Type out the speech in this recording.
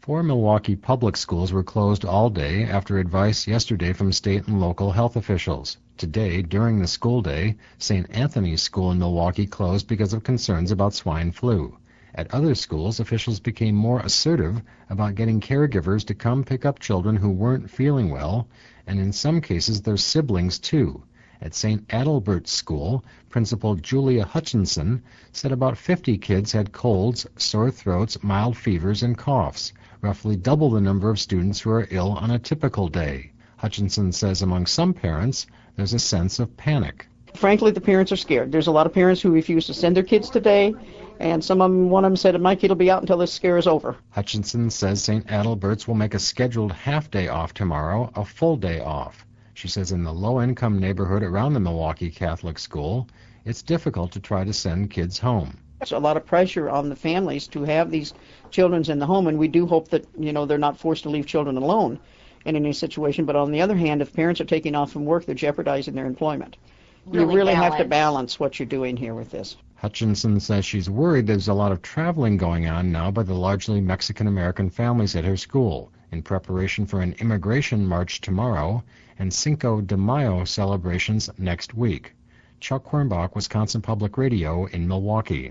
4 Milwaukee public schools were closed all day after advice yesterday from state and local health officials. Today, during the school day, St. Anthony's School in Milwaukee closed because of concerns about swine flu. At other schools, officials became more assertive about getting caregivers to come pick up children who weren't feeling well, and in some cases their siblings too. At St. Adalbert's School, Principal Julia Hutchinson said about 50 kids had colds, sore throats, mild fevers, and coughs, roughly double the number of students who are ill on a typical day. Hutchinson says among some parents, there's a sense of panic. Frankly, the parents are scared. There's a lot of parents who refuse to send their kids today, and one of them said, my kid will be out until this scare is over. Hutchinson says St. Adalbert's will make a scheduled half-day off tomorrow a full day off. She says in the low-income neighborhood around the Milwaukee Catholic School, it's difficult to try to send kids home. There's a lot of pressure on the families to have these children in the home, and we do hope that, they're not forced to leave children alone in any situation. But on the other hand, if parents are taking off from work, they're jeopardizing their employment. You really have to balance what you're doing here with this. Hutchinson says she's worried there's a lot of traveling going on now by the largely Mexican-American families at her school in preparation for an immigration march tomorrow and Cinco de Mayo celebrations next week. Chuck Quirnbach, Wisconsin Public Radio in Milwaukee.